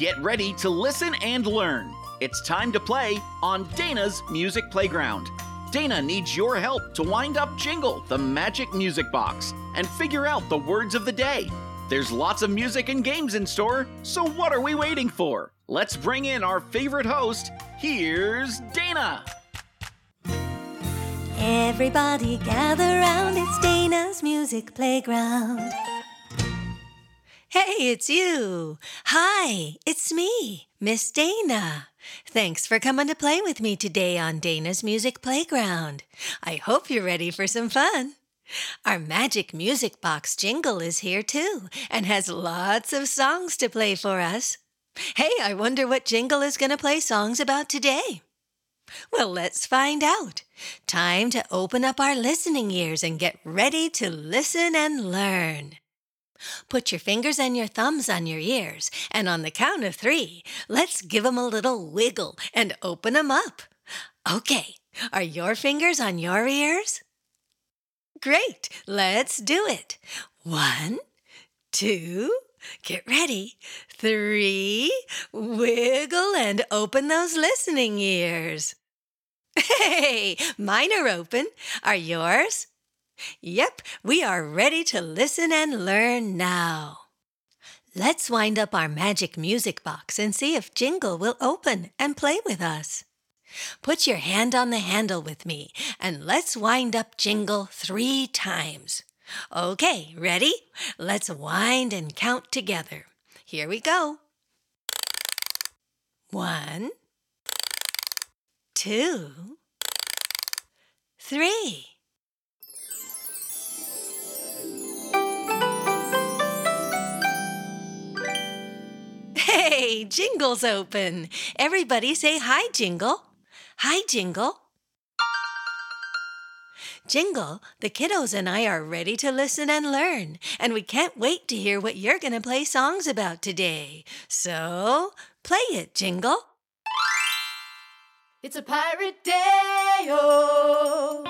Get ready to listen and learn. It's time to play on Dana's Music Playground. Dana needs your help to wind up Jingle, the magic music box, and figure out the words of the day. There's lots of music and games in store, so what are we waiting for? Let's bring in our favorite host. Here's Dana. Everybody gather round, it's Dana's Music Playground. Hey, it's you. Hi, it's me, Miss Dana. Thanks for coming to play with me today on Dana's Music Playground. I hope you're ready for some fun. Our magic music box Jingle is here too and has lots of songs to play for us. Hey, I wonder what Jingle is going to play songs about today. Well, let's find out. Time to open up our listening ears and get ready to listen and learn. Put your fingers and your thumbs on your ears, and on the count of 3, let's give them a little wiggle and open them up. Okay, are your fingers on your ears? Great, let's do it. 1, 2, get ready. 3, wiggle and open those listening ears. Hey, mine are open. Are yours? Yep, we are ready to listen and learn now. Let's wind up our magic music box and see if Jingle will open and play with us. Put your hand on the handle with me and let's wind up Jingle 3 times. Okay, ready? Let's wind and count together. Here we go. 1, 2, 3. Hey, Jingle's open. Everybody say hi, Jingle. Hi, Jingle. Jingle, the kiddos and I are ready to listen and learn, and we can't wait to hear what you're going to play songs about today. So, play it, Jingle. It's a pirate day, oh.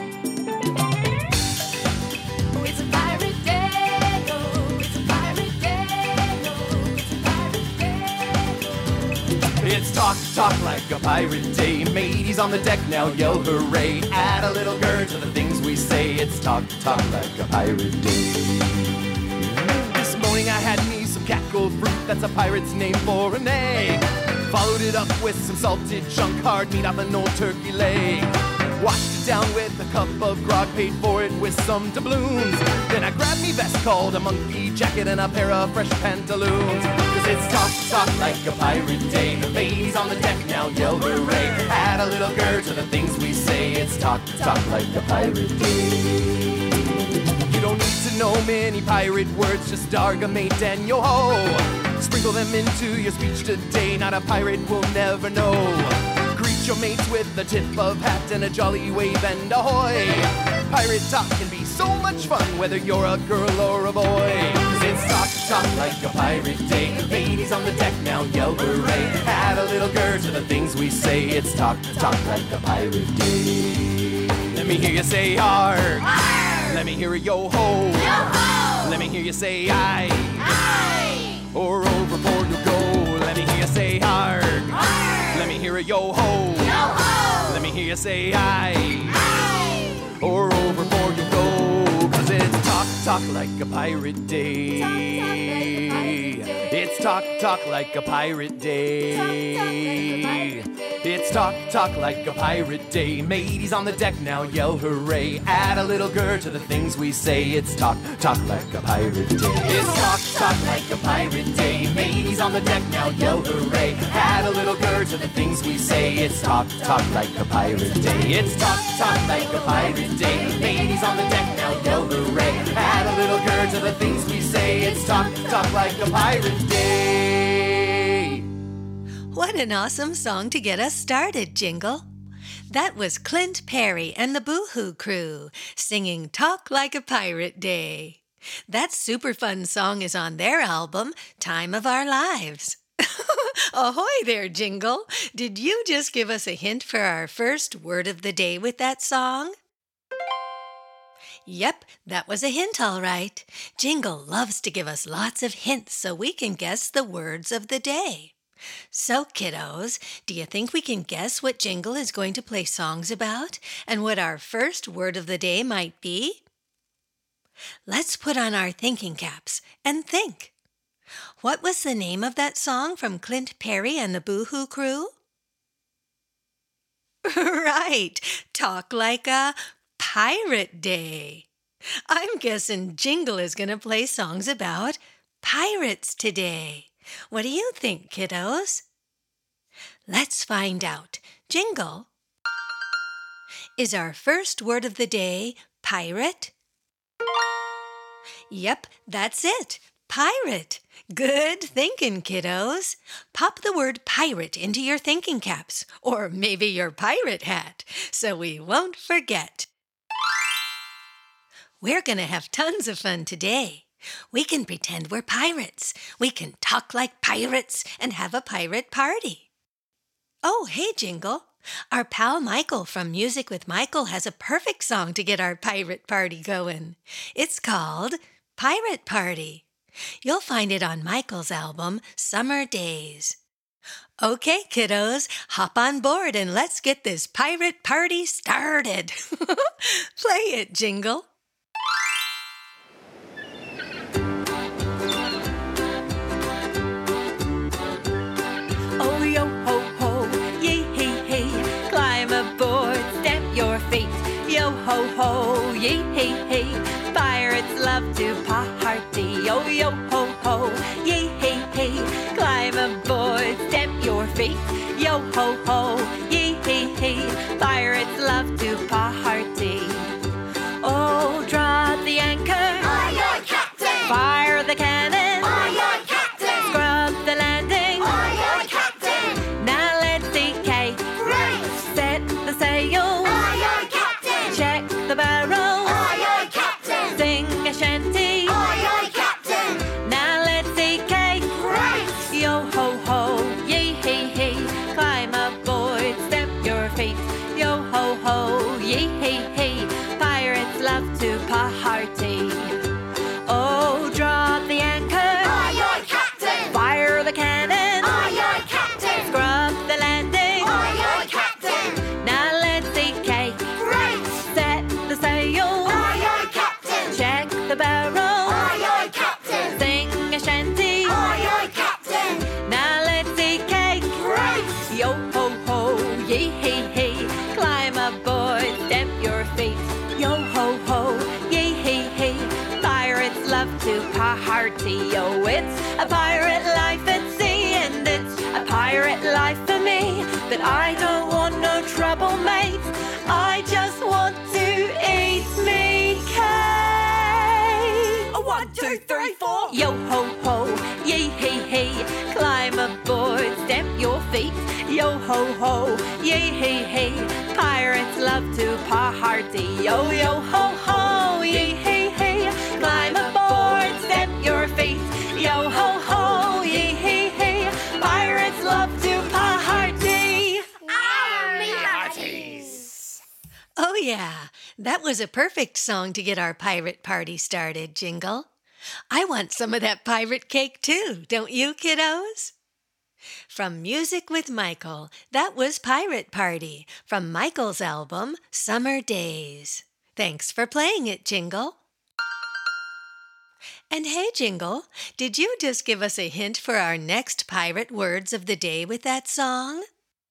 It's a pirate day, oh. It's a pirate day, oh. It's a pirate day, oh. It's talk like a pirate day. Mateys on the deck now yell hooray. Add a little girl to the things we say. It's talk like a pirate day. This morning I had me some cackled fruit. That's a pirate's name for an egg. Followed it up with some salted chunk hard meat off an old turkey leg. Washed it down with a cup of grog, paid for it with some doubloons. Then I grabbed me vest called a monkey jacket and a pair of fresh pantaloons. Cause it's talk like a pirate day. The ladies on the deck now yell hooray. Add a little girl to the things we say. It's talk like a pirate day. You don't need to know many pirate words, just darga mate and yo-ho. Sprinkle them into your speech today, not a pirate will never know. Greet your mates with a tip of hat and a jolly wave and ahoy. Pirate talk can be so much fun, whether you're a girl or a boy. Cause it's talk like a pirate day. Ladies on the deck now yell hooray. Add a little girl to the things we say. It's talk like a pirate day. Let me hear you say arg. Arg. Let me hear a yo-ho. Yo-ho. Let me hear you say aye. Aye. Or overboard you go. Let me hear you say arg. Arg. Let me hear a yo-ho. Yo-ho. Let me hear you say aye. Aye. Or overboard you go. Cause it's talk like a pirate day. It's talk like a pirate day. It's talk like a pirate day. Mateys on the deck now yell hooray. Add a little girl to the things we say. It's talk like a pirate day. It's talk like a pirate day. Mateys on the deck now yell hooray. Add a little girl to the things we say. It's talk like a pirate day. It's talk like a pirate day. Mateys on the deck now yell hooray. Add a little girl to the things we say. It's talk like a pirate day. What an awesome song to get us started, Jingle. That was Clint Perry and the Boo-Hoo Crew singing Talk Like a Pirate Day. That super fun song is on their album, Time of Our Lives. Ahoy there, Jingle. Did you just give us a hint for our first word of the day with that song? Yep, that was a hint, all right. Jingle loves to give us lots of hints so we can guess the words of the day. So, kiddos, do you think we can guess what Jingle is going to play songs about and what our first word of the day might be? Let's put on our thinking caps and think. What was the name of that song from Clint Perry and the Boo-Hoo Crew? Right, Talk Like a Pirate Day. I'm guessing Jingle is going to play songs about pirates today. What do you think, kiddos? Let's find out. Jingle, is our first word of the day pirate? Yep, that's it. Pirate. Good thinking, kiddos. Pop the word pirate into your thinking caps, or maybe your pirate hat, so we won't forget. We're going to have tons of fun today. We can pretend we're pirates. We can talk like pirates and have a pirate party. Oh, hey, Jingle. Our pal Michael from Music with Michael has a perfect song to get our pirate party going. It's called Pirate Party. You'll find it on Michael's album, Summer Days. Okay, kiddos, hop on board and let's get this pirate party started. Play it, Jingle. Oh, yo, ho, ho, yay, hey, hey, climb aboard, stamp your feet. Yo, ho, ho, yay, hey, hey, pirates love to party. Oh, yo, ho, ho, yay, hey, hey, climb aboard, stamp your feet. Yo, ho, ho, yay, hey, hey, pirates love to party. Oh, drop the anchor. Aye, aye, Captain! Fire the cannon. Aye, aye, Captain! Scrub the landing. Aye, aye, Captain! Now let's decay. Great! Set the sail. Aye, aye, Captain! Check the barrel. Aye, aye, Captain! Sing a shanty. Aye, aye, Captain! Now let's decay. Great! Yo ho ho, yay hey hey, climb aboard, step your feet. Yo ho ho, yay hey hey, pirates love to party. Oh, drop the anchor. Aye, aye, Captain! Fire the cannon. Aye, aye, Captain! Scrub the landing. Aye, aye, Captain! Now let's decay. Great! Set the sail. Aye, aye, Captain! Check the barrel. Aye, aye, Captain! Sing a shanty. Aye, aye, Captain! Now let's decay. Great! Yo ho ho, yay hey hey, climb aboard, step your feet. Yo ho ho, yay hey hey, pirates love to party. Yo, it's a pirate life at sea, and it's a pirate life for me. But I don't want no trouble, mate. I just want to eat me cake. 1, 2, 3, 4. Yo ho ho, yay hey hey, climb aboard, step your feet. Yo ho ho, yay hey hey, pirates love to party. Yo yo ho ho, yay hey hey, climb aboard, step your feet. Yo ho ho, yay hey hey, pirates love to party. Oh, yeah, that was a perfect song to get our pirate party started, Jingle. I want some of that pirate cake too, don't you, kiddos? From Music with Michael, that was Pirate Party from Michael's album, Summer Days. Thanks for playing it, Jingle. And hey, Jingle, did you just give us a hint for our next pirate words of the day with that song?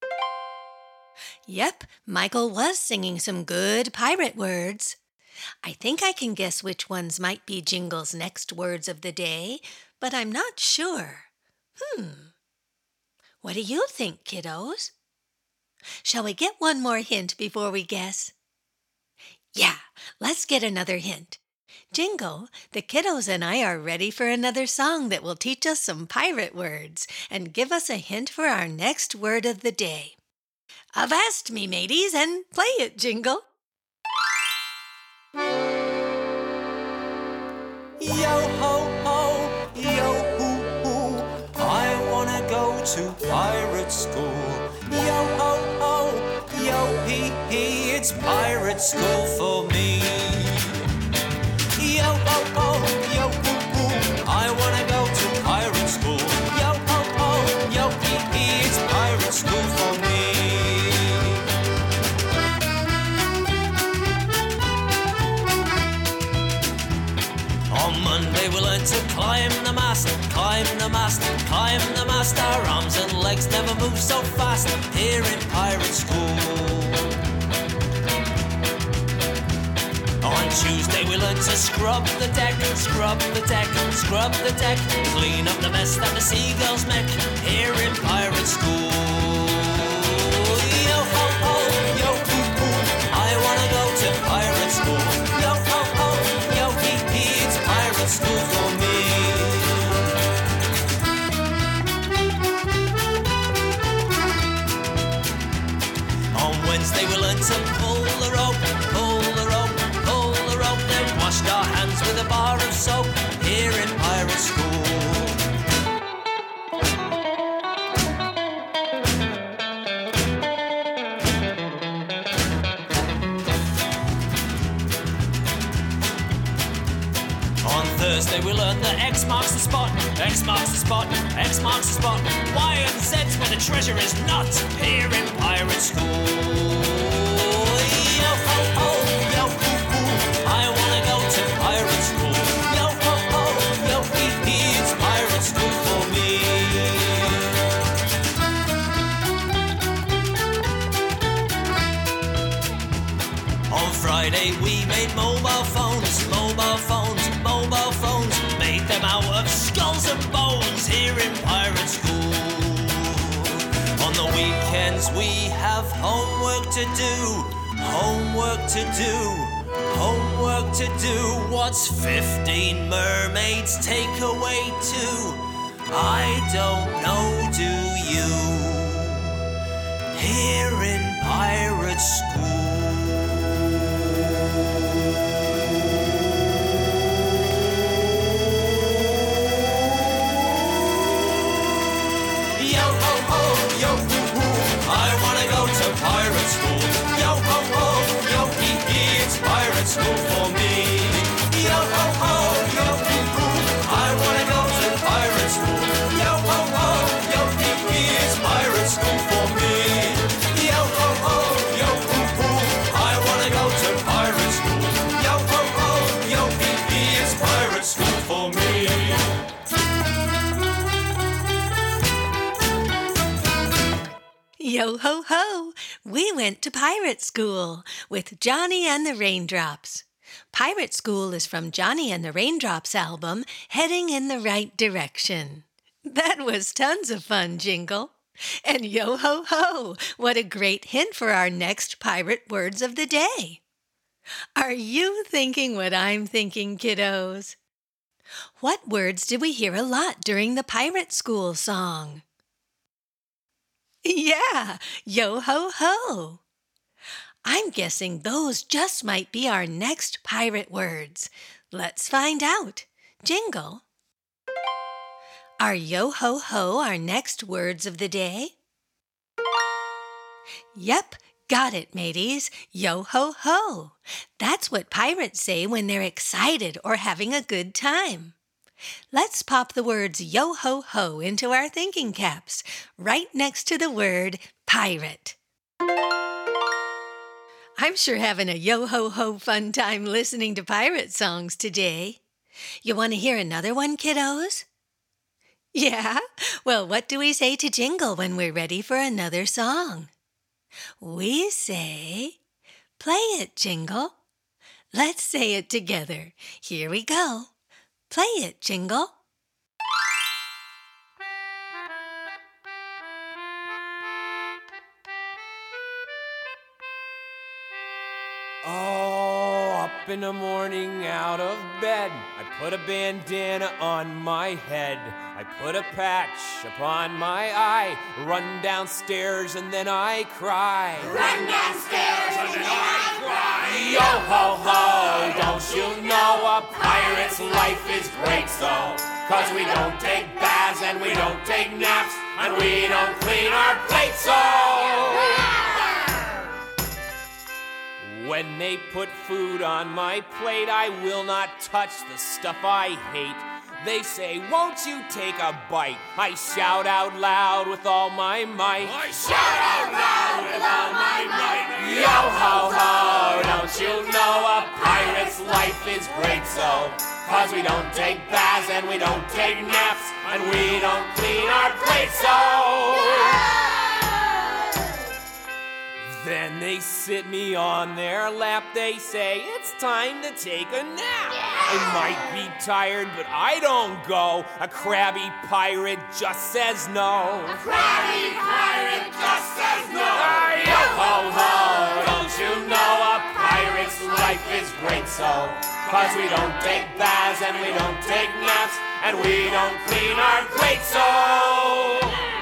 Yep, Michael was singing some good pirate words. I think I can guess which ones might be Jingle's next words of the day, but I'm not sure. What do you think, kiddos? Shall we get one more hint before we guess? Yeah, let's get another hint. Jingle, the kiddos and I are ready for another song that will teach us some pirate words and give us a hint for our next word of the day. Avast me, mateys, and play it, Jingle. Yo ho ho, yo hoo hoo, I wanna go to pirate school. Yo ho ho, yo hee hee, it's pirate school for me. last. Climb the mast, our arms and legs never move so fast here in pirate school. On Tuesday we learn to scrub the deck, scrub the deck, scrub the deck, clean up the mess that the seagulls make here in pirate school. Yo ho ho, yo hoo hoo, I wanna go to pirate school. Yo ho ho, yo hee hee, it's pirate school for me. On Wednesday we learn to pull the rope, pull the rope, pull the rope, then washed our hands with a bar of soap here in pirate school. On Thursday we learn that X marks the spot, X marks the spot, X marks the spot. Y and Z's where the treasure is not here in pirate school. Yo ho ho, yo hoo hoo, I wanna go to pirate school. Yo ho ho, yo hee hee, it's pirate school for me. On Friday we made mobile phones, mobile phones, mobile phones. Made them out of skulls and bones here in pirate school. On the weekends we have homework to do, homework to do, homework to do. What's 15 mermaids take away to? I don't know, do you? Here in pirate school. Yo ho ho, yo hoo hoo, I wanna go to pirate school. Yo ho ho, yo hee hee, it's pirate school for me. Yo ho ho, yo hoo hoo, I wanna go to pirate school. Yo ho ho, yo hee hee, it's pirate school for me. Yo ho ho, yo hoo hoo, I wanna go to pirate school. Yo ho ho, yo hee hee, it's pirate school for me. Yo ho ho! We went to pirate school with Johnny and the Raindrops. Pirate School is from Johnny and the Raindrops album, Heading in the Right Direction. That was tons of fun, Jingle. And yo ho ho! What a great hint for our next pirate words of the day. Are you thinking what I'm thinking, kiddos? What words did we hear a lot during the Pirate School song? Yeah, yo ho ho. I'm guessing those just might be our next pirate words. Let's find out. Jingle. Are yo ho ho our next words of the day? Yep, got it, mateys. Yo ho ho. That's what pirates say when they're excited or having a good time. Let's pop the words yo ho ho into our thinking caps, right next to the word pirate. I'm sure having a yo ho ho fun time listening to pirate songs today. You want to hear another one, kiddos? Yeah? Well, what do we say to Jingle when we're ready for another song? We say, play it, Jingle. Let's say it together. Here we go. Play it, Jingle. Oh, up in the morning out of bed, I put a bandana on my head. I put a patch upon my eye, run downstairs and then I cry. Run downstairs and then I cry. Yo ho ho, don't you know a pirate's life is great so? 'Cause we don't take baths and we don't take naps and we don't clean our plates so. When they put food on my plate, I will not touch the stuff I hate. They say, won't you take a bite? I shout out loud with all my might. I shout out loud with all my might. Yo ho ho, don't you know a pirate's life is great so? 'Cause we don't take baths and we don't take naps and we don't clean our plates so. Then they sit me on their lap, they say, it's time to take a nap. I might be tired, but I don't go. A crabby pirate just says no. A crabby pirate just says no. Yo ho ho, don't you know a pirate's life is great so? 'Cause we don't take baths and we don't take naps and we don't clean our plates so.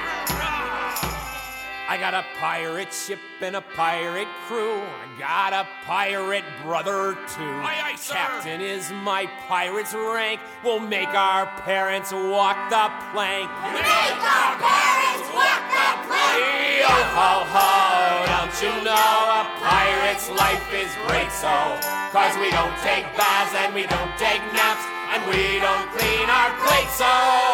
I got a pirate ship and a pirate crew. I got a pirate brother too. Aye, aye, sir. Captain is my pirate's rank. We'll make our parents walk the plank. Make our parents walk the plank. Yo ho ho, don't you know a pirate's life is great so? 'Cause we don't take baths and we don't take naps and we don't clean our plates so.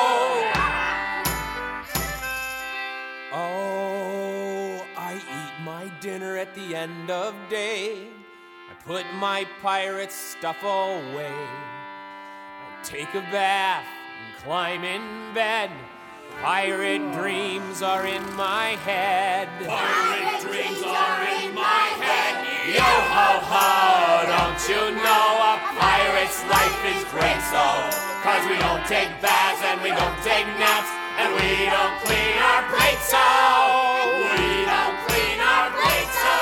Dinner at the end of day. I put my pirate stuff away. I take a bath and climb in bed. Pirate dreams are in my head. Pirate dreams are in my head. Yo ho ho, don't you know a pirate's life is great so? 'Cause we don't take baths and we don't take naps and we don't clean our plates so. We don't clean our plates so.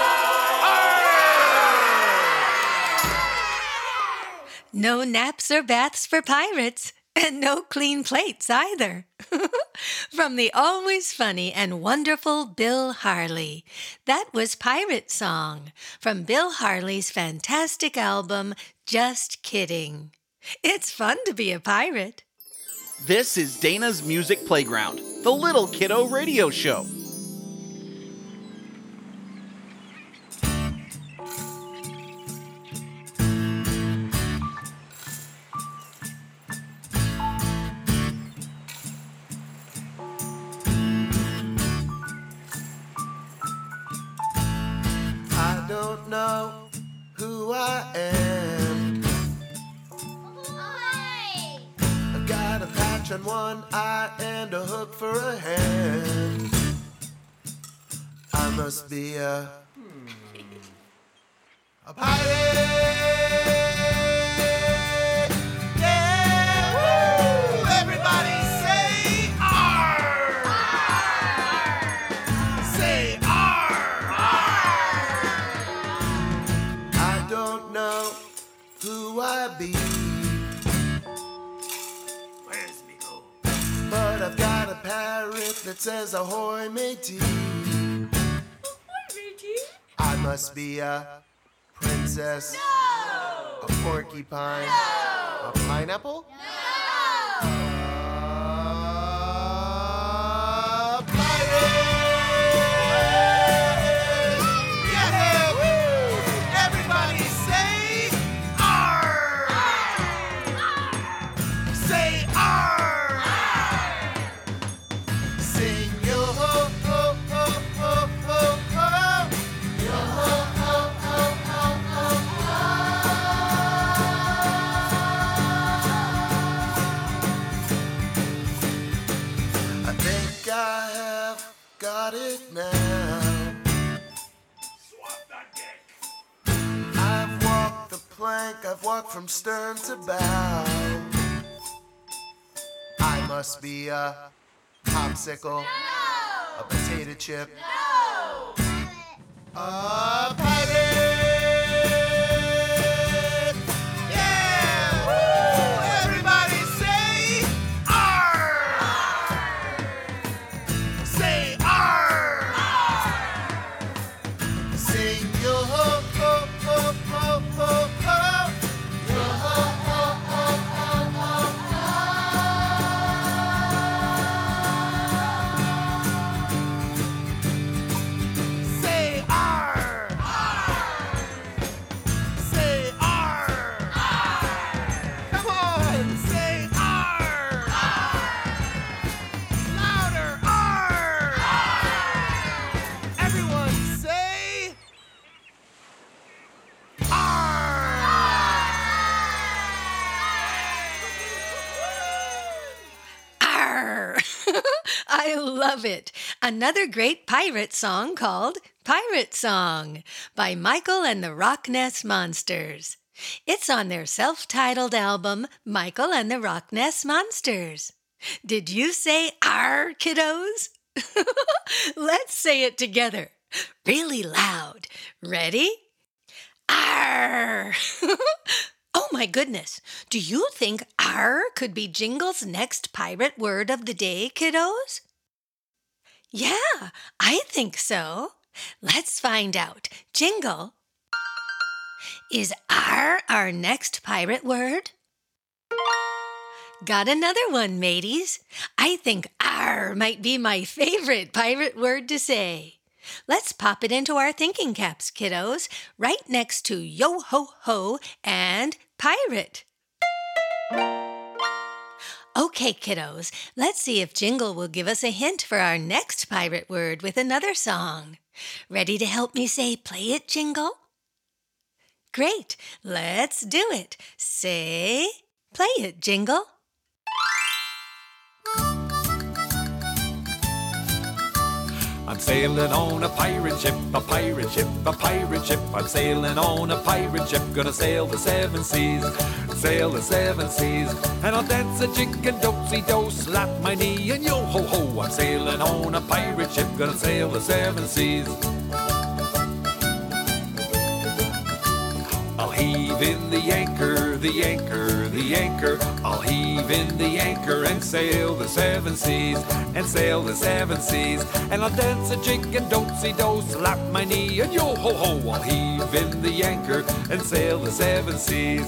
No naps or baths for pirates, and no clean plates either. From the always funny and wonderful Bill Harley. That was Pirate Song from Bill Harley's fantastic album, Just Kidding. It's fun to be a pirate. This is Dana's Music Playground, the Little Kiddo Radio Show. I don't know who I am. I've got a patch on one eye and a hook for a hand. I must be a pirate. Yeah, woo! Everybody say arr! Say arr! I don't know who I be. Where's me go? But I've got a parrot that says ahoy matey. I must be a princess. No! A porcupine. No! A pineapple? No! Got it now. Swap that dick. I've walked the plank, I've walked from stern to bow. I must be a popsicle. No! A potato chip. No! A pirate! Yeah! Woo! Everybody say arr! Say arr! Sing yo ho ho ho ho ho ho. Yo ho ho ho ho ho ho. Say arr! I love it. Another great pirate song called Pirate Song by Michael and the Rock Ness Monsters. It's on their self-titled album, Michael and the Rock Ness Monsters. Did you say "Arr," kiddos? Let's say it together, really loud. Ready? Arr! Oh my goodness, do you think "arr" could be Jingle's next pirate word of the day, kiddos? Yeah, I think so. Let's find out. Jingle, is "arr" our next pirate word? Got another one, mateys. I think "arr" might be my favorite pirate word to say. Let's pop it into our thinking caps, kiddos, right next to yo-ho-ho and pirate. Okay, kiddos, let's see if Jingle will give us a hint for our next pirate word with another song. Ready to help me say "play it," Jingle? Great, let's do it. Say, "play it," Jingle. I'm sailing on a pirate ship, a pirate ship, a pirate ship. I'm sailing on a pirate ship, gonna sail the seven seas, sail the seven seas. And I'll dance a jig and do-si-do, slap my knee and yo-ho-ho. I'm sailing on a pirate ship, gonna sail the seven seas. I'll heave in the anchor, the anchor, the anchor. I'll heave in the anchor and sail the seven seas, and sail the seven seas. And I'll dance a jig and do-si-do, slap my knee and yo-ho-ho. I'll heave in the anchor and sail the seven seas.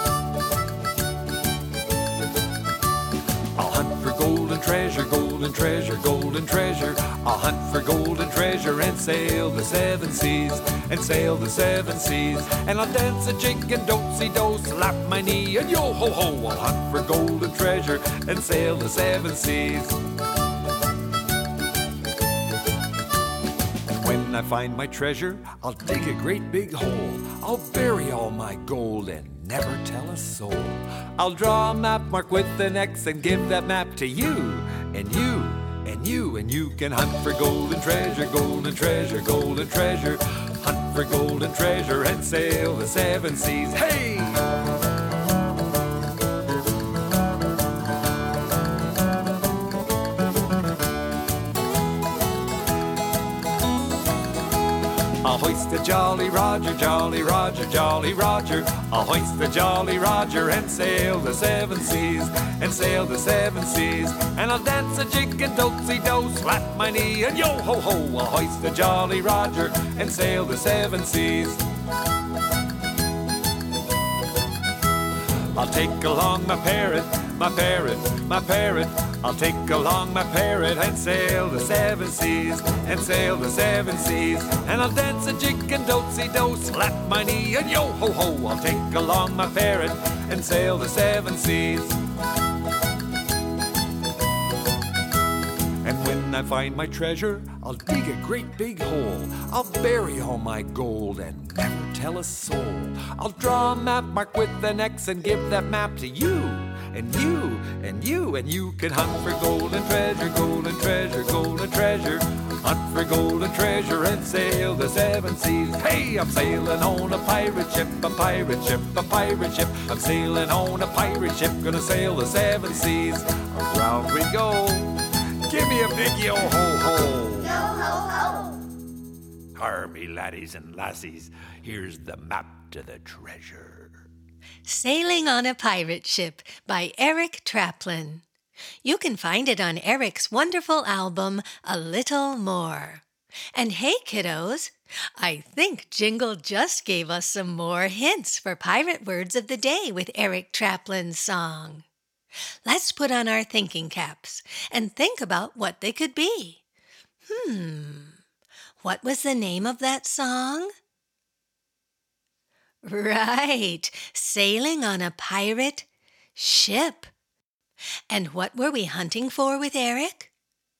I'll hunt for golden treasure, golden treasure, golden treasure. I'll hunt for golden treasure and sail the seven seas, and sail the seven seas. And I'll dance a jig and do-si-do, slap my knee and yo-ho-ho. I'll hunt for golden treasure and sail the seven seas. And when I find my treasure, I'll dig a great big hole. I'll bury all my gold and never tell a soul. I'll draw a map mark with an X and give that map to you, and you, and you, and you can hunt for golden treasure, golden treasure, golden treasure. Hunt for golden treasure and sail the seven seas. Hey! I'll hoist the Jolly Roger, Jolly Roger, Jolly Roger. I'll hoist the Jolly Roger and sail the seven seas, and sail the seven seas. And I'll dance a jig and do-si-do, slap my knee and yo-ho-ho. I'll hoist the Jolly Roger and sail the seven seas. I'll take along my parrot, my parrot, my parrot. I'll take along my parrot and sail the seven seas, and sail the seven seas. And I'll dance a jig and do-si-do, slap my knee and yo-ho-ho. I'll take along my parrot and sail the seven seas. And when I find my treasure, I'll dig a great big hole. I'll bury all my gold and never tell a soul. I'll draw a map mark with an X and give that map to you, and you, and you, and you can hunt for golden treasure, golden treasure, golden treasure. Hunt for golden treasure and sail the seven seas. Hey, I'm sailing on a pirate ship, a pirate ship, a pirate ship. I'm sailing on a pirate ship, gonna sail the seven seas. Around we go. Give me a big yo-ho-ho. Yo-ho-ho. Harvey, laddies and lassies, here's the map to the treasure. Sailing on a Pirate Ship by Eric Traplin. You can find it on Eric's wonderful album, A Little More. And hey, kiddos, I think Jingle just gave us some more hints for pirate words of the day with Eric Traplin's song. Let's put on our thinking caps and think about what they could be. What was the name of that song? Right, Sailing on a Pirate Ship. And what were we hunting for with Eric?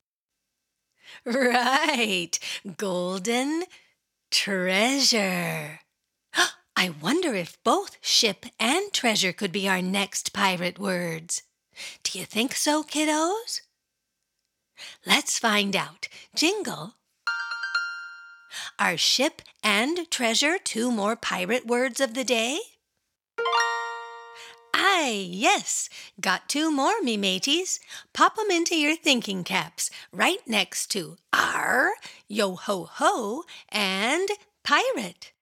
Right, golden treasure. I wonder if both ship and treasure could be our next pirate words. Do you think so, kiddos? Let's find out. Jingle. Are ship and treasure two more pirate words of the day? Aye, yes. Got two more, me mateys. Pop 'em into your thinking caps, right next to R, yo-ho-ho, and pirate.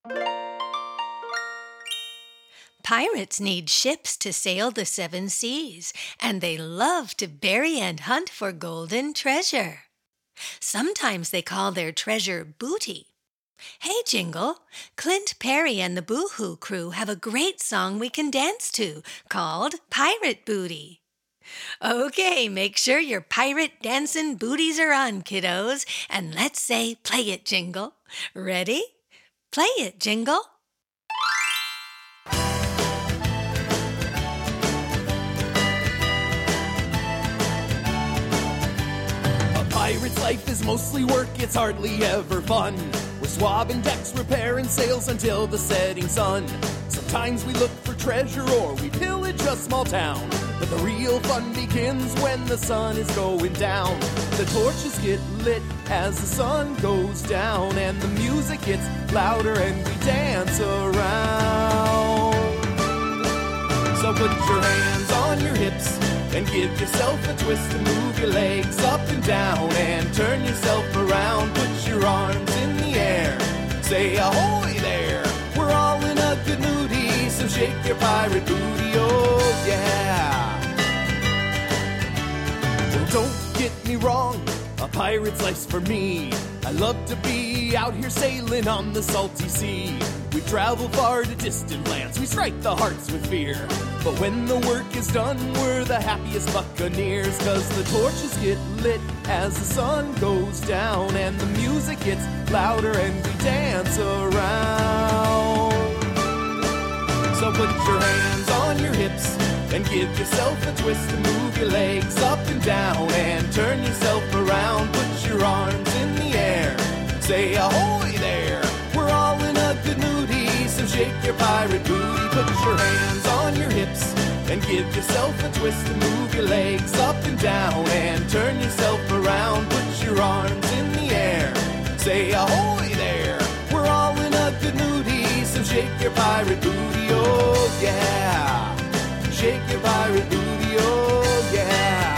Pirates need ships to sail the seven seas, and they love to bury and hunt for golden treasure. Sometimes they call their treasure booty. Hey, Jingle, Clint Perry and the Boo-Hoo Crew have a great song we can dance to called Pirate Booty. Okay, make sure your pirate dancing booties are on, kiddos, and let's say play it, Jingle. Ready? Play it, Jingle. A pirate's life is mostly work, it's hardly ever fun. We're swabbing decks, repairing sails until the setting sun. Sometimes we look for treasure or we pillage a small town. But the real fun begins when the sun is going down. The torches get lit as the sun goes down, and the music gets louder and we dance around. So put your hands on your hips and give yourself a twist and move your legs up and down and turn yourself around. Put your arms in the air, say ahoy there. We're all in a good moody, so shake your pirate booty, oh yeah. Well, don't get me wrong, a pirate's life's for me. I love to be out here sailing on the salty sea. We travel far to distant lands, we strike the hearts with fear. But when the work is done, we're the happiest buccaneers. 'Cause the torches get lit as the sun goes down, and the music gets louder and we dance around. So put your hands on your hips and give yourself a twist and move your legs up and down and turn yourself around. Put your arms in the air, say ahoy there. We're all in a good moody, so shake your pirate booty. Put your hands on your hips and give yourself a twist and move your legs up and down and turn yourself around. Put your arms in the air, say ahoy there. We're all in a good moody, so shake your pirate booty, oh yeah. Shake your pirate booty, oh yeah.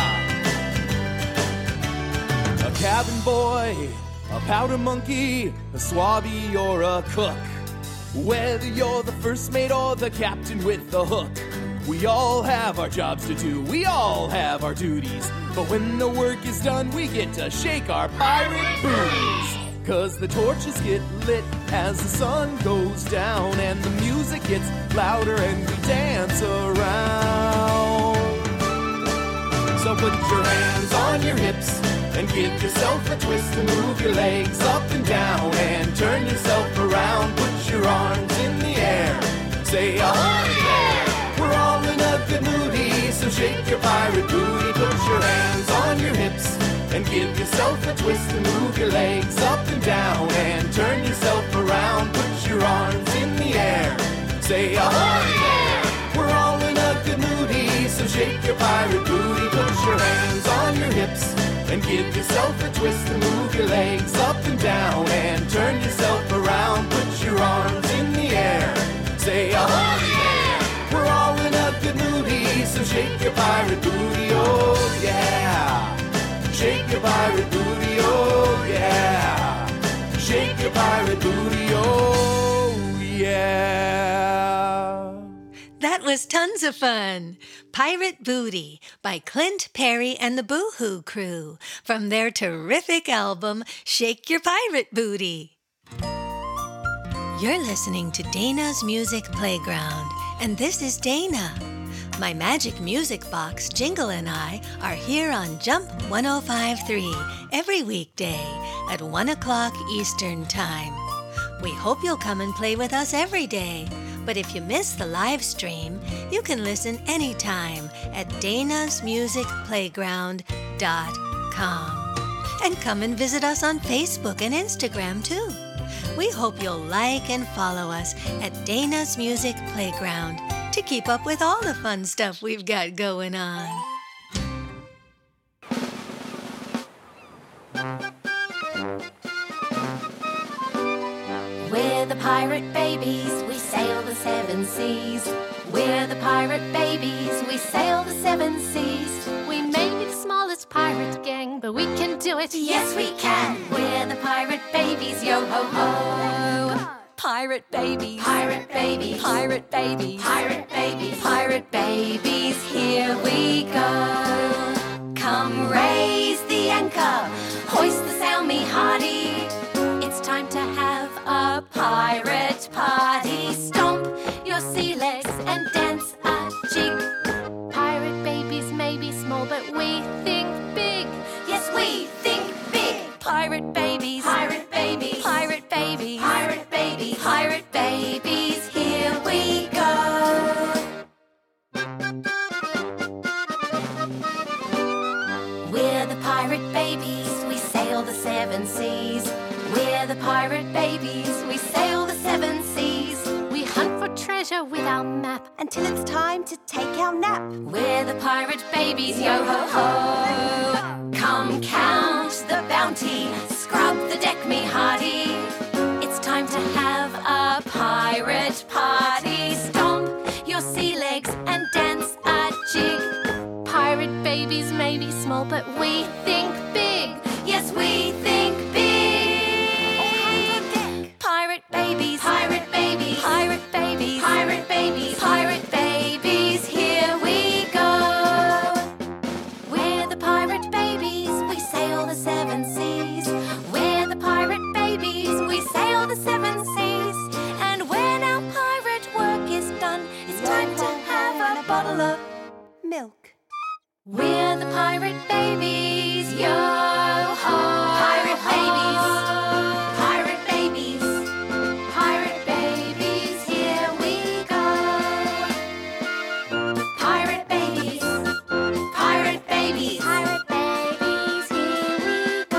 A cabin boy, a powder monkey, a swabby or a cook. Whether you're the first mate or the captain with the hook, we all have our jobs to do, we all have our duties. But when the work is done, we get to shake our pirate booties. 'Cause the torches get lit as the sun goes down, and the music gets louder and we dance around. So put your hands on your hips and give yourself a twist and move your legs up and down and turn yourself around. Put your arms in the air, say ahoy there. We're all in a good moody, so shake your pirate booty. Put your hands on your hips and give yourself a twist and move your legs up and down and turn yourself around. Put your arms in the air, say ahoy there. We're all in a good moody, so shake your pirate booty. Put your hands on your hips and give yourself a twist and move your legs up and down and turn yourself around. Put your arms in the air, say ahoy there. We're all in a good moody, so shake your pirate booty, oh yeah. Shake your pirate booty, oh yeah. Shake your pirate booty, oh yeah. That was tons of fun. Pirate Booty by Clint Perry and the Boo-Hoo Crew from their terrific album, Shake Your Pirate Booty. You're listening to Dana's Music Playground, and this is Dana. My magic music box, Jingle, and I are here on Jump 105.3 every weekday at 1 o'clock Eastern Time. We hope you'll come and play with us every day. But if you miss the live stream, you can listen anytime at danasmusicplayground.com. And come and visit us on Facebook and Instagram too. We hope you'll like and follow us at Dana's Music Playground to keep up with all the fun stuff we've got going on. pirate babies, we sail the seven seas. We're the pirate babies, we sail the seven seas. We may be the smallest pirate gang, but we can do it. Yes, we can. We're the pirate babies, yo ho ho. Pirate babies. Pirate babies. Pirate babies. Pirate babies. Pirate babies, here we go. Come raise the anchor, hoist the sail me hearty. It's time to have a pirate party. Stomp your sea legs and dance a jig. Pirate babies may be small, but we think big. Yes, we think big. Pirate babies. Pirate babies. Pirate babies. Pirate babies. Pirate babies, here we go. We're the pirate babies, we sail the seven seas. We're the pirate babies, we sail the seven seas. We hunt for treasure with our map until it's time to take our nap. We're the pirate babies, yo ho ho. Come count the bounty, scrub the deck me hearty. It's time to have a pirate party. Stomp your sea legs and dance a jig. Pirate babies may be small, but we think big. Yes, we think big. Pirate babies. Pirate babies. Pirate babies. Pirate babies. Pirate babies, here we go. We're the pirate babies, we sail the seven seas. We're the pirate babies, we sail the seven seas. And when our pirate work is done, it's time to have a bottle of milk. We're the pirate babies, yo ho! Pirate babies, pirate babies, pirate babies, here we go. Pirate babies, pirate babies, pirate babies, here we go.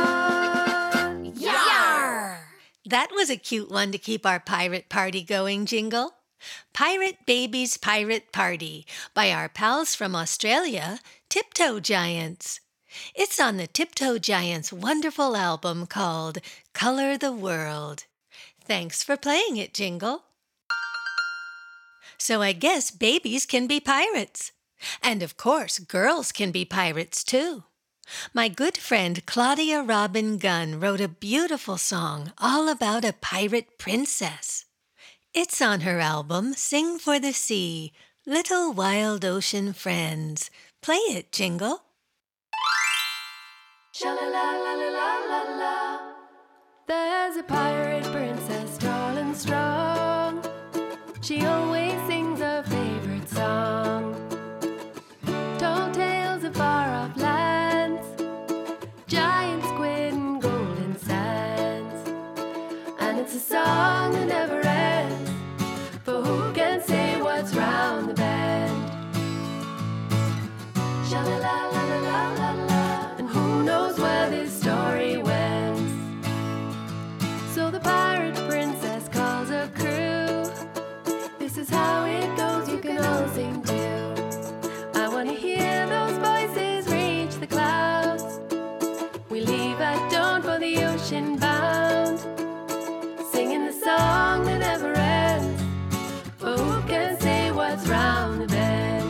Yar! That was a cute one to keep our pirate party going, Jingle. Pirate Babies Pirate Party by our pals from Australia, Tiptoe Giants. It's on the Tiptoe Giants' wonderful album called Color the World. Thanks for playing it, Jingle. So I guess babies can be pirates. And of course, girls can be pirates too. My good friend Claudia Robin Gunn wrote a beautiful song all about a pirate princess. It's on her album, Sing for the Sea, Little Wild Ocean Friends. Play it, Jingle. Sha-la-la-la-la-la-la-la. There's a pirate princess tall and strong. She always sings her favorite song. Told tales of far-off lands, giant squid and golden sands. And it's a song that never ends, for who can say what's round the bend? Sha-la-la-la-la-la-la. And who knows where this story wends? So the pirate princess calls her crew. This is how it goes, you can all sing too. I wanna hear those voices reach the clouds. We leave at dawn for the ocean bound, singing the song that never ends, for who can say what's round the bend?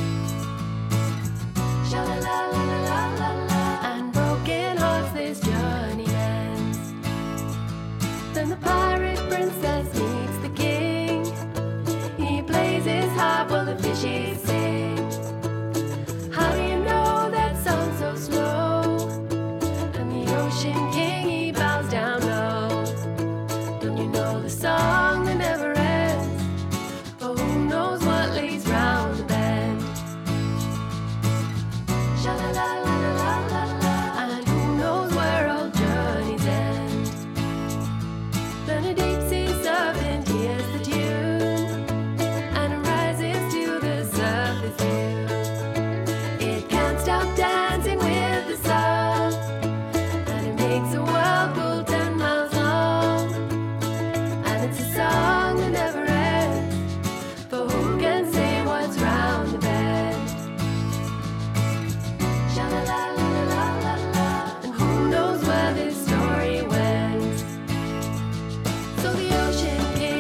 Sha-la-la-la-la-la-la. And broken hearts this journey ends. Then the pirate princess meets the king. He plays his harp while the fishes sing. How do you know that song so slow? And the ocean king, he bows down low. Don't you know the song that never ends? For who knows what lays round the bend? Sha-la-la-la-la-la-la. And who knows where all journeys end? Then a deep sea serpent hears the tune and rises to the surface view. It can't stop dancing with the sun, and it makes a whirlpool 10 miles long. And it's a song that never ends, for who can say what's round the bend? Sha-la-la-la-la-la-la. And who knows where this story wends? So the ocean king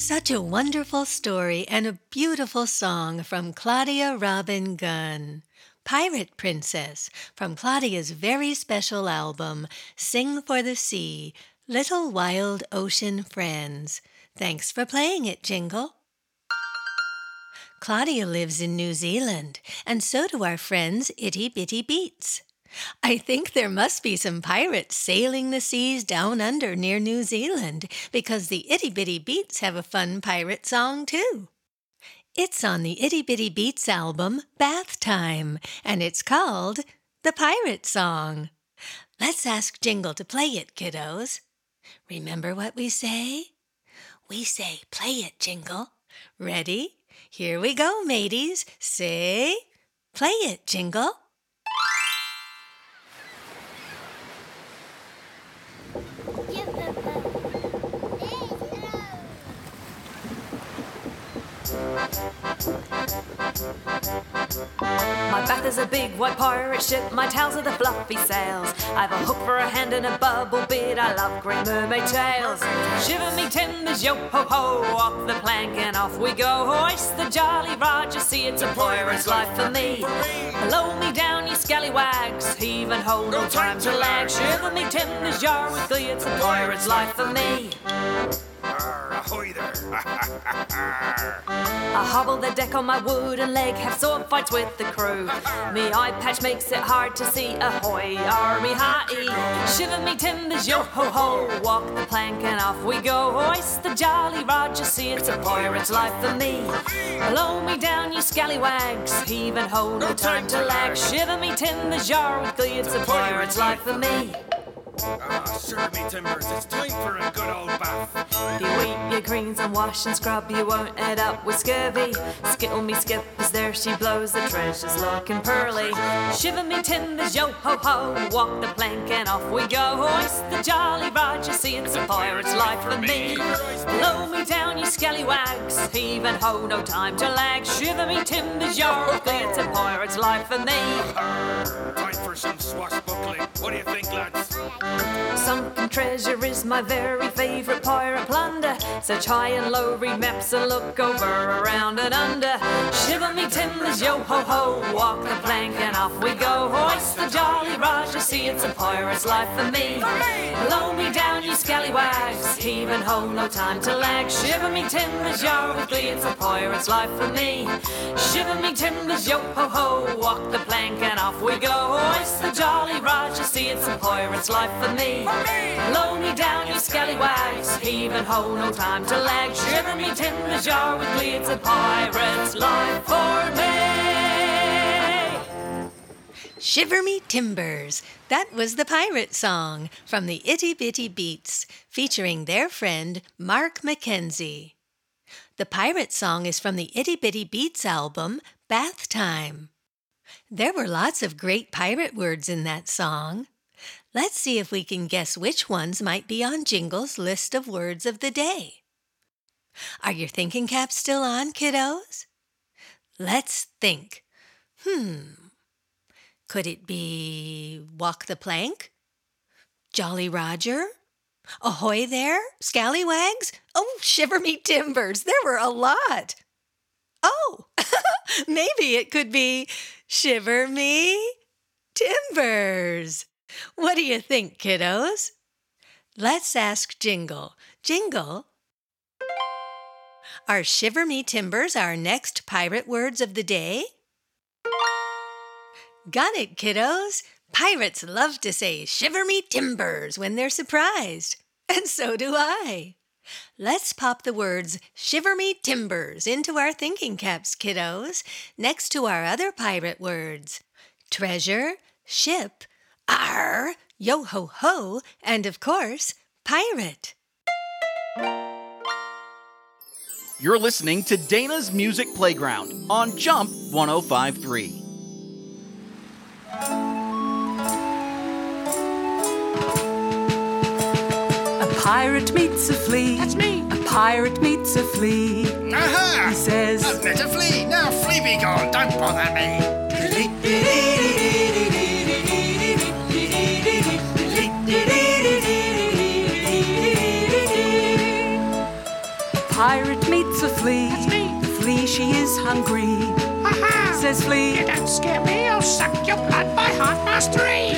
Such a wonderful story and a beautiful song from Claudia Robin Gunn. Pirate Princess, from Claudia's very special album, Sing for the Sea, Little Wild Ocean Friends. Thanks for playing it, Jingle. Claudia lives in New Zealand, and so do our friends Itty Bitty Beats. I think there must be some pirates sailing the seas down under near New Zealand, because the Itty Bitty Beats have a fun pirate song too. It's on the Itty Bitty Beats album, Bath Time, and it's called The Pirate Song. Let's ask Jingle to play it, kiddos. Remember what we say? We say, play it, Jingle. Ready? Here we go, mateys. Say, play it, Jingle. My bath is a big white pirate ship, my tails are the fluffy sails. I've a hook for a hand and a bubble bit, I love great mermaid tales. Shiver me timbers, yo-ho-ho, off the plank and off we go. Hoist the Jolly Roger, see it's a pirate's life for me. Blow me down, you scallywags, heave and ho, no time to lag. Shiver me timbers, yar with glee, it's a pirate's life for me. Ahoy there! I hobble the deck on my wooden leg, have sword fights with the crew. Me eye patch makes it hard to see. Ahoy, army high. Shiver me timbers, yo ho ho. Walk the plank and off we go. Hoist the Jolly Roger, see it's a pirate's life for me. Blow me down, you scallywags, heave and ho, no time to lag. Shiver me timbers, yar with glee, it's a pirate's life for me. Shiver me timbers, it's time for a good old bath. If you eat your greens and wash and scrub, you won't end up with scurvy. Skittle me skip as there she blows, the treasure's looking pearly. Shiver me timbers, yo ho ho, walk the plank and off we go. Hoist the Jolly Roger, see it's a pirate's life for me. Blow me down, you scallywags, heave and ho, no time to lag. Shiver me timbers, yo, it's a pirate's life for me. Time for some swashbuckling. What do you think, lads? Sunken treasure is my very favourite pirate plunder. Search high and low, read maps and look over, around and under. Shiver me timbers, yo ho ho, walk the plank and off we go. Hoist the Jolly Roger, see it's a pirate's life for me. Blow me down, you scallywags, heave and ho, no time to lag. Shiver me timbers, yar with glee, it's a pirate's life for me. Shiver me timbers, yo ho ho, walk the plank and off we go. Hoist the Jolly Roger, see it's a pirate's life for me. Blow me down, you scallywags, heave and ho, no time to lag. Shiver me timbers, yar with glee, it's a pirate's life for me. Shiver Me Timbers. That was the pirate song from the Itty Bitty Beats, featuring their friend Mark Mackenzie. The pirate song is from the Itty Bitty Beats album, Bath Time. There were lots of great pirate words in that song. Let's see if we can guess which ones might be on Jingle's list of words of the day. Are your thinking caps still on, kiddos? Let's think. Could it be walk the plank? Jolly Roger? Ahoy there? Scallywags? Oh, shiver me timbers. There were a lot. Oh, maybe it could be shiver me timbers. What do you think, kiddos? Let's ask Jingle. Jingle, are shiver me timbers our next pirate words of the day? Got it, kiddos. Pirates love to say shiver me timbers when they're surprised. And so do I. Let's pop the words shiver me timbers into our thinking caps, kiddos, next to our other pirate words. Treasure, ship, arr, yo-ho-ho, and of course, pirate. You're listening to Dana's Music Playground on Jump 105.3. A pirate meets a flea. That's me. A pirate meets a flea. Aha! He says, I've met a flea. Now flea be gone. Don't bother me. pirate meets a flea. That's me. The flea, she is hungry. Ha-ha. Says flea, You don't scare me, I'll suck your blood by heart mastery.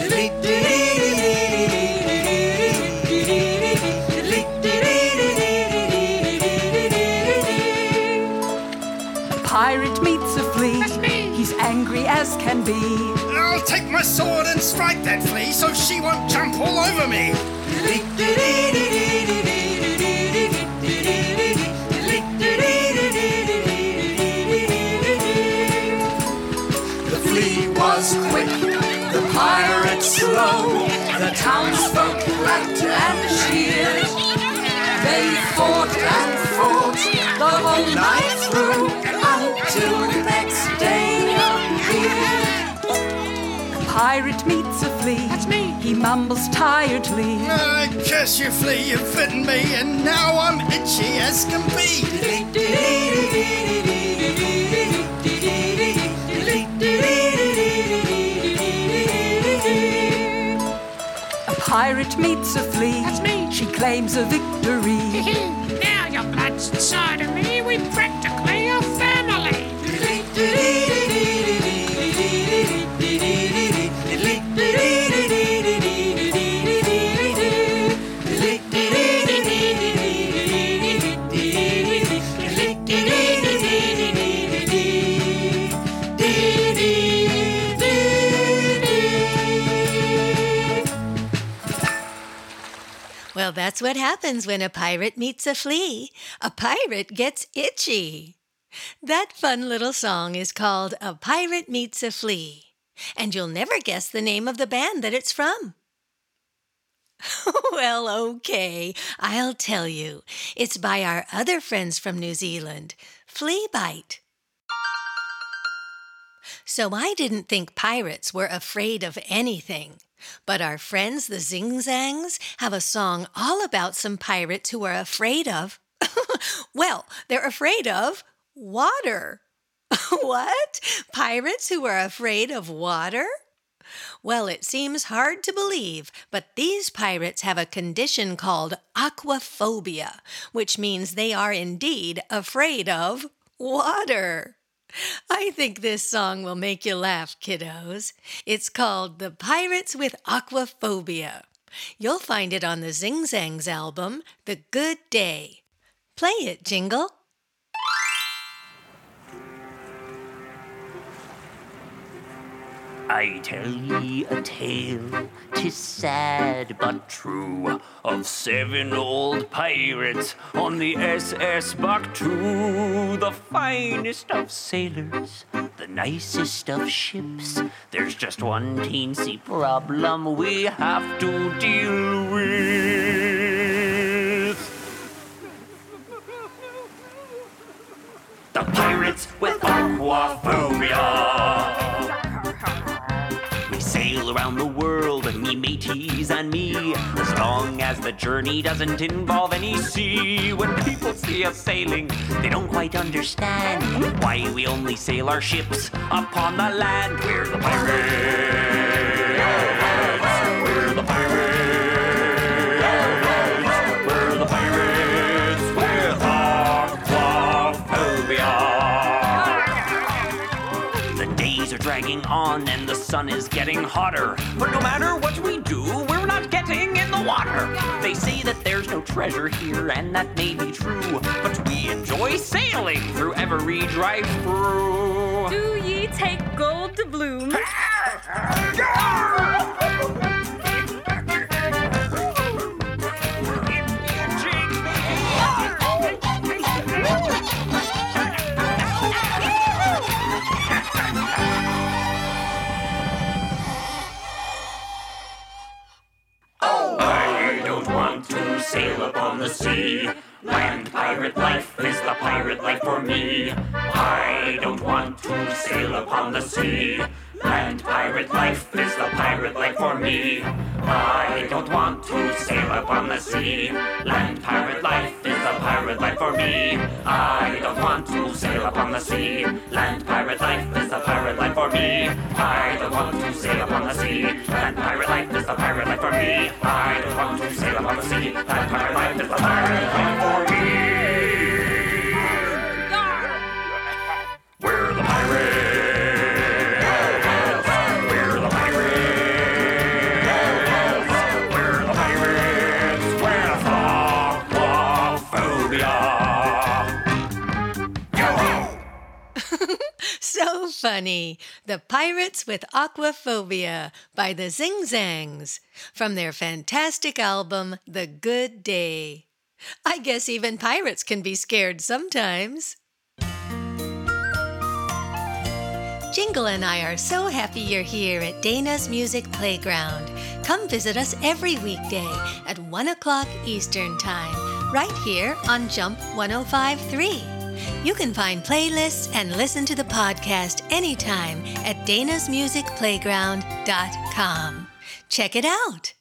pirate meets a flea. That's me. He's angry as can be. I'll take my sword and strike that flea so she won't jump all over me. The flea was quick, the pirate slow. The townsfolk laughed and cheered. They fought and fought the whole night through until the next day appeared. Pirate meets a flea. That's me. He mumbles tiredly. Curse you, flea, you've bitten me, and now I'm itchy as can be. A pirate meets a flea. That's me. She claims a victory. Now your blood's inside of me, we practically a family. Well, that's what happens when a pirate meets a flea. A pirate gets itchy. That fun little song is called A Pirate Meets a Flea. And you'll never guess the name of the band that it's from. Well, okay, I'll tell you. It's by our other friends from New Zealand, Flea Bite. So I didn't think pirates were afraid of anything. But our friends, the Zing Zangs, have a song all about some pirates who are afraid of, well, they're afraid of water. What? Pirates who are afraid of water? Well, it seems hard to believe, but these pirates have a condition called aquaphobia, which means they are indeed afraid of water. I think this song will make you laugh, kiddos. It's called The Pirates with Aquaphobia. You'll find it on the Zing Zangs album, The Good Day. Play it, Jingle. I tell ye a tale, 'tis sad but true, of 7 old pirates on the SS Buck II. The finest of sailors, the nicest of ships. There's just one teensy problem we have to deal with. The pirates with aquaphobia. Sail around the world, me mateys and me, as long as the journey doesn't involve any sea. When people see us sailing, they don't quite understand why we only sail our ships upon the land. We're the pirates. We're the pirates. We're the pirates with aquaphobia. The days are dragging on and the sun is getting hotter, but no matter what we do, we're not getting in the water. They say that there's no treasure here, and that may be true, but we enjoy sailing through every drive-through. Do ye take gold to bloom? Sail upon the sea. Land pirate life is the pirate life for me. I don't want to sail upon the sea. Land pirate life is the pirate life for me. I don't want to sail upon the sea. Land pirate life is the pirate life for me. I don't want to sail upon the sea. Land pirate life is the pirate life for me. I don't want to sail upon the sea. Land pirate life is the pirate life for me. I don't want to sail upon the sea. Land pirate life is the pirate life for me. funny. The Pirates with Aquaphobia by the Zing Zangs from their fantastic album, The Good Day. I guess even pirates can be scared sometimes. Jingle and I are so happy you're here at Dana's Music Playground. Come visit us every weekday at 1 o'clock Eastern Time, right here on Jump 105.3. You can find playlists and listen to the podcast anytime at danasmusicplayground.com. Check it out.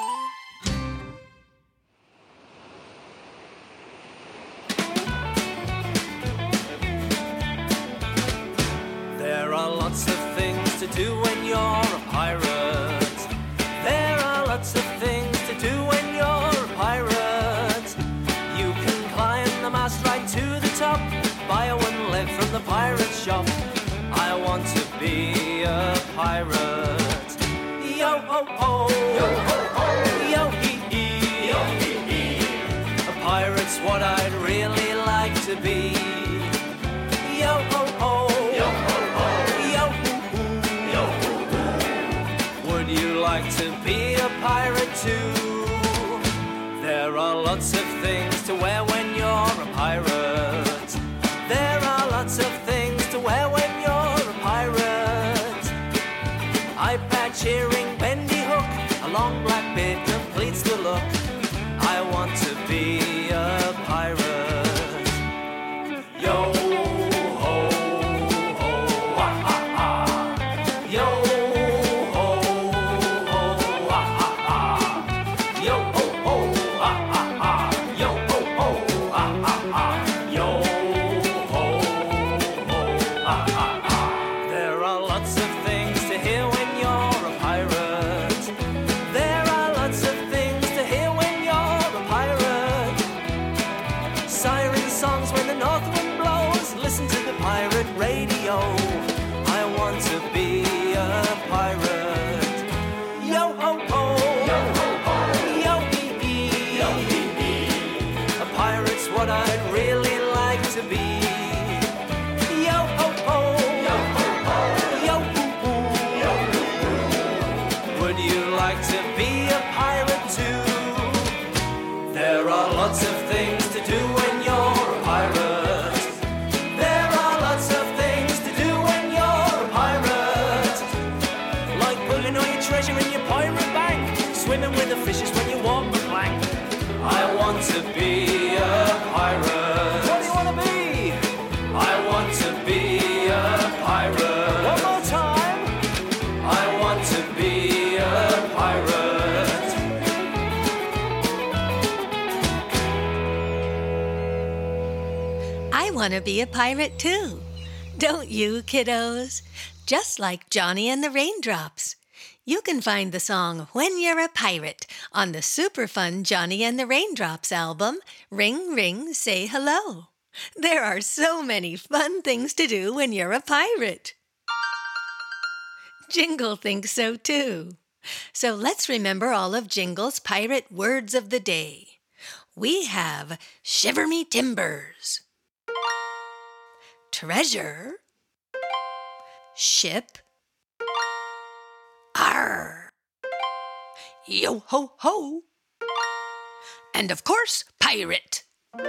There are lots of things to do when you're a pirate. There are lots of things to do when you're a pirate. You can climb the mast right to the top, buy a wooden leg from the pirate shop. I want to be a pirate. Yo ho ho, yo ho ho, yo hee hee, yo hee hee. A pirate's what I'd really like to be. Yo ho ho, yo ho ho, yo hoo hoo, yo hoo hoo. Would you like to be a pirate too? There are lots of things to wear when you're a pirate. There are lots of things to wear when you're a pirate. Eye patch, earring, bendy hook, a long black beard completes the look. I want to be a pirate. Yo ho ho, ah ah ah. Yo ho ho, ah ah ah. Yo ho ho, ah ah ah. Yo ho ho, ah ah ah. Yo ho ho, ah ah ah. There are lots of things to hear when you're a pirate. There are lots of things to hear when you're a pirate. Siren songs when the north wind blows. Listen to the pirate radio. I want to be a pirate. Yo ho ho, yo ho ho, yo hee hee, yo hee hee. A pirate's what I'd really like to be. Yo ho ho, yo ho ho, yo hoo hoo, yo hoo hoo. Would you like to be a pirate too? There are lots of things to do when you're a pirate. There are lots of things to do when you're a pirate. Like putting all your treasure in your pirate bank, swimming with the fishes when you walk the plank. I want to be a pirate. What do you want to be? I want to be a pirate. One more time. I want to be a pirate. I want to be a pirate too. Don't you, kiddos? Just like Johnny and the Raindrops. You can find the song When You're a Pirate on the super fun Johnny and the Raindrops album, Ring Ring Say Hello. There are so many fun things to do when you're a pirate. Jingle thinks so too. So let's remember all of Jingle's pirate words of the day. We have shiver me timbers, treasure, ship, arr, yo ho ho, and of course, pirate.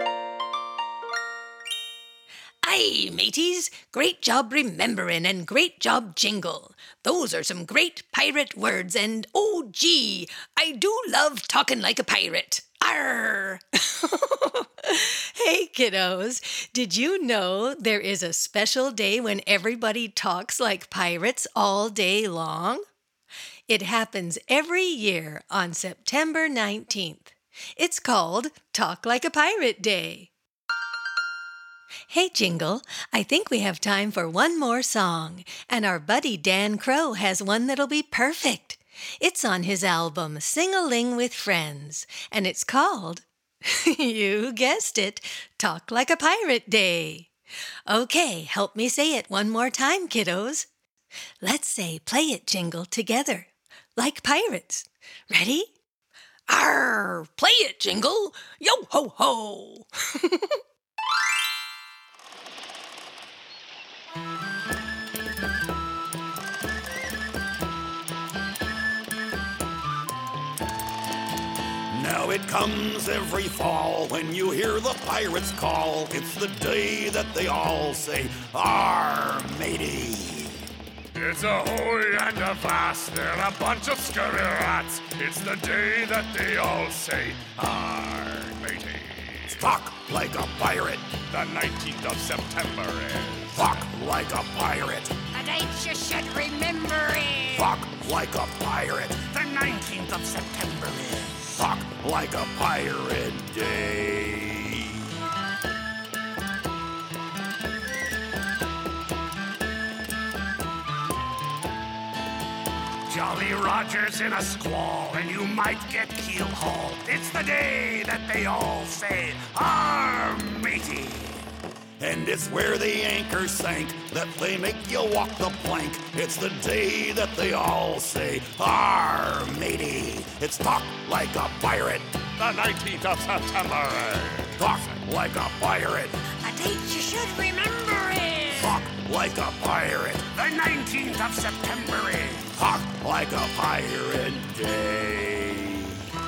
Aye, mateys, great job remembering and great job, Jingle. Those are some great pirate words and oh gee, I do love talking like a pirate. Arr! Hey, kiddos, did you know there is a special day when everybody talks like pirates all day long? It happens every year on September 19th. It's called Talk Like a Pirate Day. Hey, Jingle, I think we have time for one more song, and our buddy Dan Crow has one that'll be perfect. It's on his album Sing-a-Ling with Friends, and it's called, you guessed it, Talk Like a Pirate Day. Okay, help me say it one more time, kiddos. Let's say Play It, Jingle, together, like pirates. Ready? Arr! Play it, Jingle! Yo ho ho! it comes every fall when you hear the pirates call. It's the day that they all say, "Arr, matey." It's a hoy and a vast, they're a bunch of scurry rats. It's the day that they all say, "Arr, matey." Talk like a pirate. The 19th of September is. Talk like a pirate. A date you should remember is. Talk like a pirate. The 19th of September is. Talk like a pirate day. Jolly Roger's in a squall, and you might get keel-hauled. It's the day that they all say, "Arr, matey." And it's where the anchor sank that they make you walk the plank. It's the day that they all say, "Arr, matey." It's talk like a pirate. The 19th of September is. Talk like a pirate. A date you should remember is. Talk like a pirate. The 19th of September is. Talk like a pirate day.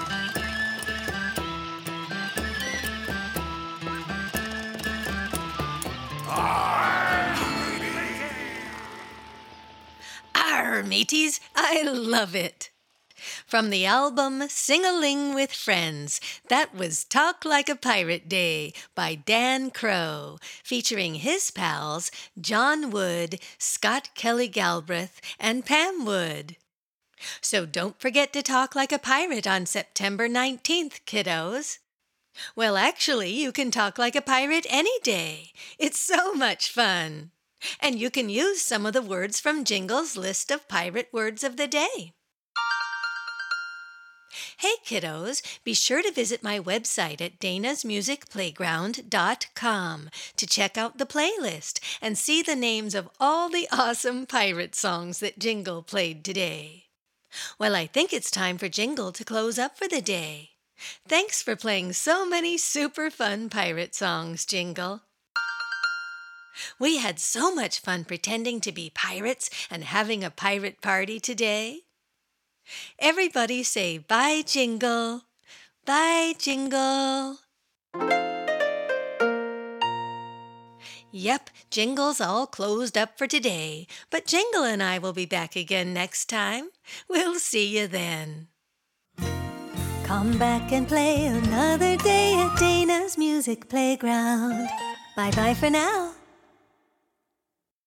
Arr, mateys, I love it. From the album Sing-a-Ling with Friends, that was Talk Like a Pirate Day by Dan Crow, featuring his pals John Wood, Scott Kelly Galbraith, and Pam Wood. So don't forget to talk like a pirate on September 19th, kiddos. Well, actually, you can talk like a pirate any day. It's so much fun. And you can use some of the words from Jingle's list of pirate words of the day. Hey kiddos, be sure to visit my website at danasmusicplayground.com to check out the playlist and see the names of all the awesome pirate songs that Jingle played today. Well, I think it's time for Jingle to close up for the day. Thanks for playing so many super fun pirate songs, Jingle. We had so much fun pretending to be pirates and having a pirate party today. Everybody say bye, Jingle. Bye, Jingle. Yep, Jingle's all closed up for today, but Jingle and I will be back again next time. We'll see you then. Come back and play another day at Dana's Music Playground. Bye-bye for now.